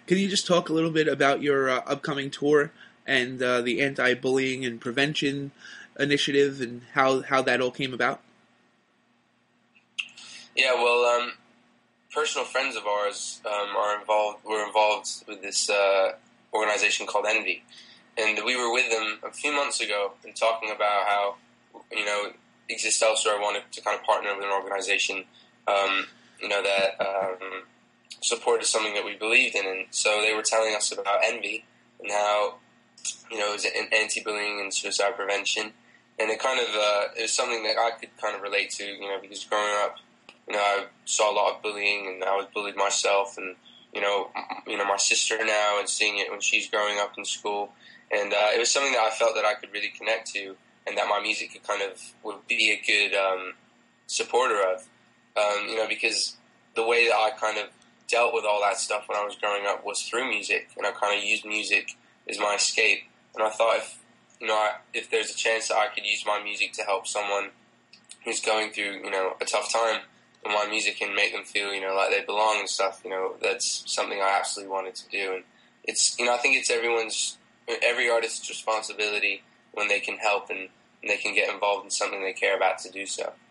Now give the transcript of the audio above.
Can you just talk a little bit about your upcoming tour and the anti-bullying and prevention initiative and how that all came about? Yeah, well, personal friends of ours were involved with this organization called Envy, and we were with them a few months ago and talking about how Exist Elsewhere wanted to kind of partner with an organization that supported something that we believed in, and so they were telling us about Envy and how it was anti-bullying and suicide prevention, and it kind of it was something that I could kind of relate to, because growing up, I saw a lot of bullying, and I was bullied myself, and my sister now, and seeing it when she's growing up in school, and it was something that I felt that I could really connect to, and that my music would be a good supporter of, because the way that I kind of dealt with all that stuff when I was growing up was through music, and I kind of used music as my escape, and I thought if there's a chance that I could use my music to help someone who's going through a tough time, and my music can make them feel like they belong and stuff, that's something I absolutely wanted to do, and it's I think it's every artist's responsibility when they can help and they can get involved in something they care about to do so.